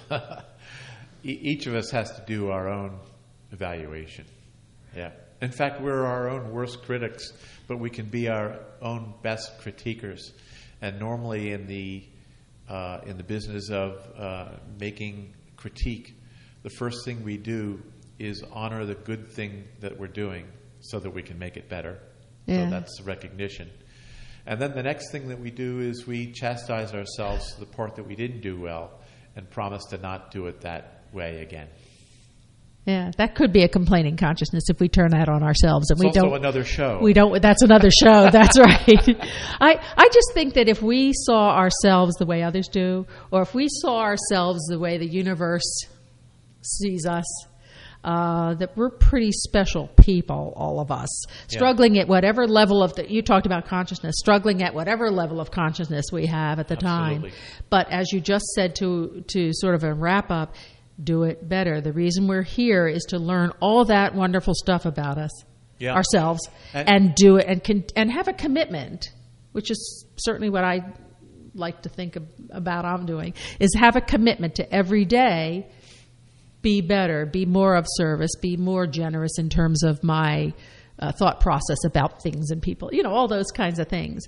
Each of us has to do our own evaluation. Yeah. In fact, we're our own worst critics, but we can be our own best critiquers. And normally in the business of making critique, the first thing we do is honor the good thing that we're doing so that we can make it better. Yeah. So that's recognition. And then the next thing that we do is we chastise ourselves for the part that we didn't do well and promise to not do it that way again. Yeah, that could be a complaining consciousness if we turn that on ourselves, and it's also another show. We don't. That's another show. That's right. I just think that if we saw ourselves the way others do, or if we saw ourselves the way the universe sees us, that we're pretty special people, all of us, struggling at whatever level of you talked about consciousness, struggling at whatever level of consciousness we have at the Absolutely. time. But as you just said, to sort of a wrap up, do it better. The reason we're here is to learn all that wonderful stuff about us, ourselves, and do it and have a commitment, which is certainly what I like to think about I'm doing, is have a commitment to every day be better, be more of service, be more generous in terms of my thought process about things and people, all those kinds of things.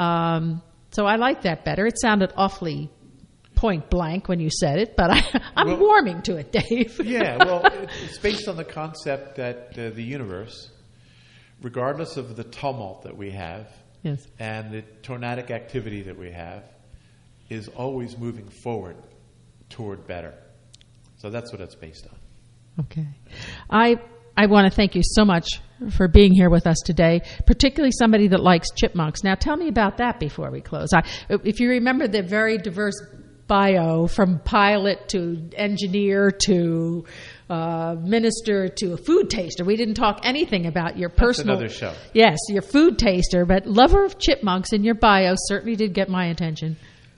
So I like that better. It sounded awfully point blank when you said it, but I'm warming to it, Dave. Yeah, well, it's based on the concept that the universe, regardless of the tumult that we have and the tornadic activity that we have, is always moving forward toward better. So that's what it's based on. Okay. I want to thank you so much for being here with us today, particularly somebody that likes chipmunks. Now, tell me about that before we close. If you remember the very diverse bio, from pilot to engineer to minister to a food taster. We didn't talk anything about your personal... That's another show. Yes, your food taster, but lover of chipmunks in your bio certainly did get my attention.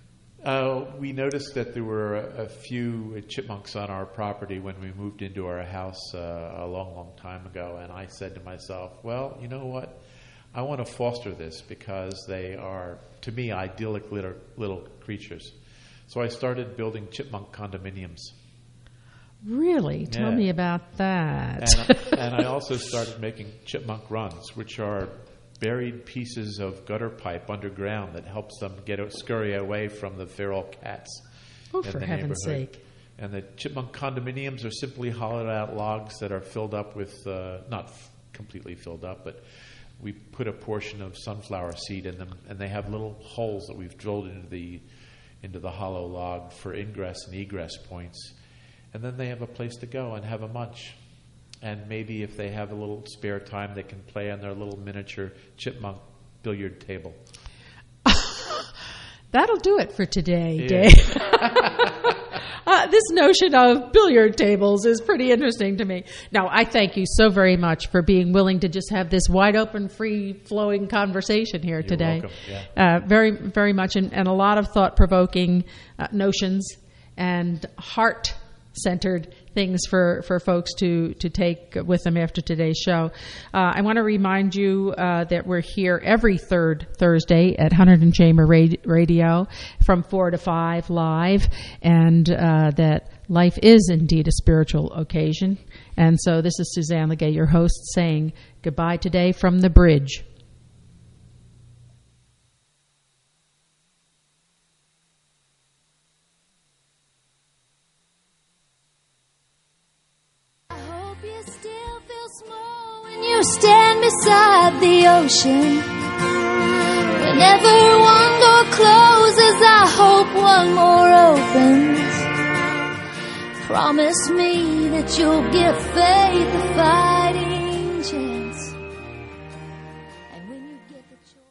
We noticed that there were a few chipmunks on our property when we moved into our house a long, long time ago, and I said to myself, well, you know what? I want to foster this because they are, to me, idyllic little creatures. So I started building chipmunk condominiums. Really? Tell me about that. And I also started making chipmunk runs, which are buried pieces of gutter pipe underground that helps them scurry away from the feral cats in for the heaven's neighborhood. sake. And the chipmunk condominiums are simply hollowed out logs that are filled up with, not completely filled up, but we put a portion of sunflower seed in them, and they have little holes that we've drilled into the hollow log for ingress and egress points. And then they have a place to go and have a munch. And maybe if they have a little spare time, they can play on their little miniature chipmunk billiard table. That'll do it for today, Yeah. Dave. This notion of billiard tables is pretty interesting to me. Now, I thank you so very much for being willing to just have this wide open, free-flowing conversation here today. You're welcome. Yeah. Very, very much, and a lot of thought-provoking notions and heart-centered things for folks to take with them after today's show. I want to remind you that we're here every third Thursday at Hunterdon Chamber Radio from 4 to 5 live, and that life is indeed a spiritual occasion. And so this is Suzanne Legay, your host, saying goodbye today from the bridge. You stand beside the ocean. Whenever one door closes, I hope one more opens. Promise me that you'll give faith a fighting chance. And when you get the choice.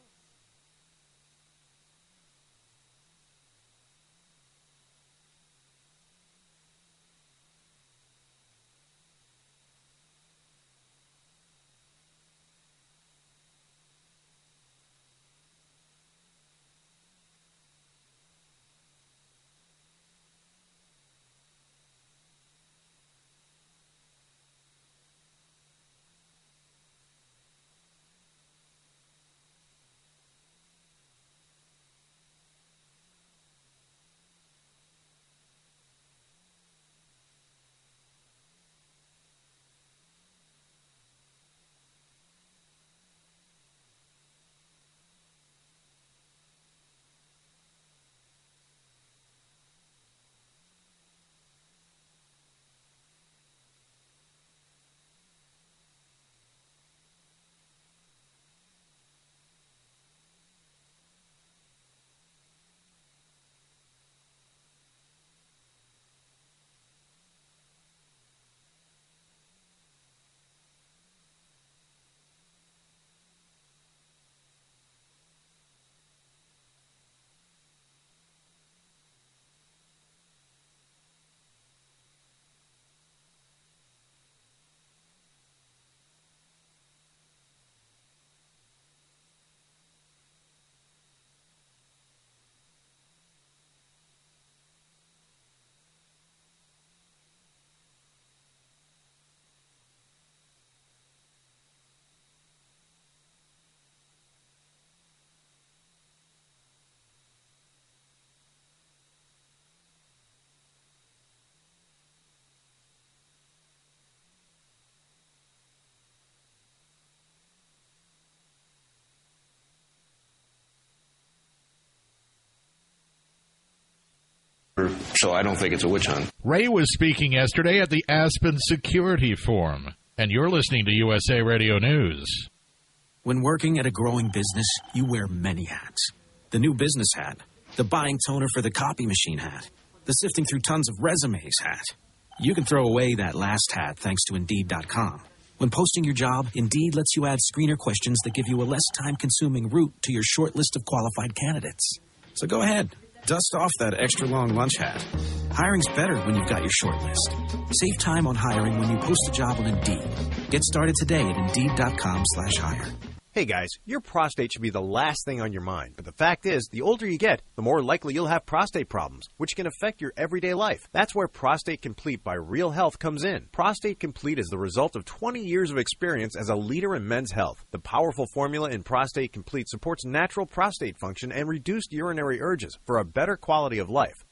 So I don't think it's a witch hunt. Ray was speaking yesterday at the Aspen Security Forum, and you're listening to USA Radio News. When working at a growing business, you wear many hats. The new business hat, the buying toner for the copy machine hat, the sifting through tons of resumes hat. You can throw away that last hat thanks to Indeed.com. When posting your job, Indeed lets you add screener questions that give you a less time-consuming route to your short list of qualified candidates. So go ahead. Dust off that extra long lunch hat. Hiring's better when you've got your short list. Save time on hiring when you post a job on Indeed. Get started today at Indeed.com/hire. Hey guys, your prostate should be the last thing on your mind, but the fact is, the older you get, the more likely you'll have prostate problems, which can affect your everyday life. That's where Prostate Complete by Real Health comes in. Prostate Complete is the result of 20 years of experience as a leader in men's health. The powerful formula in Prostate Complete supports natural prostate function and reduced urinary urges for a better quality of life.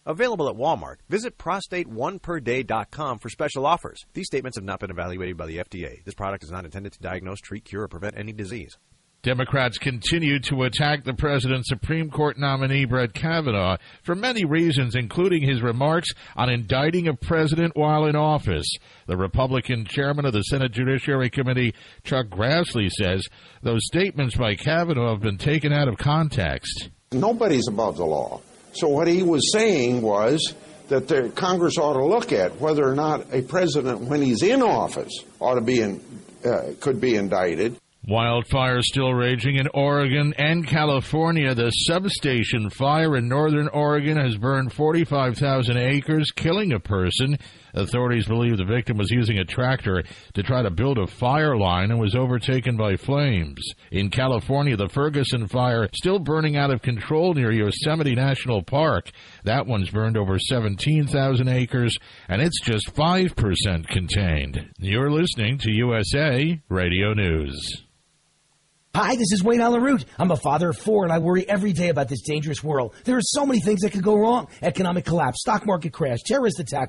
Available at Walmart. Visit prostateoneperday.com for special offers. These statements have not been evaluated by the FDA. This product is not intended to diagnose, treat, cure, or prevent any disease. Democrats continue to attack the president's Supreme Court nominee, Brett Kavanaugh, for many reasons, including his remarks on indicting a president while in office. The Republican chairman of the Senate Judiciary Committee, Chuck Grassley, says those statements by Kavanaugh have been taken out of context. Nobody's above the law. So what he was saying was that the Congress ought to look at whether or not a president, when he's in office, ought to be could be indicted. Wildfires still raging in Oregon and California. The substation fire in northern Oregon has burned 45,000 acres, killing a person. Authorities believe the victim was using a tractor to try to build a fire line and was overtaken by flames. In California, the Ferguson fire still burning out of control near Yosemite National Park. That one's burned over 17,000 acres, and it's just 5% contained. You're listening to USA Radio News. Hi, this is Wayne Alaroot. I'm a father of 4, and I worry every day about this dangerous world. There are so many things that could go wrong. Economic collapse, stock market crash, terrorist attack,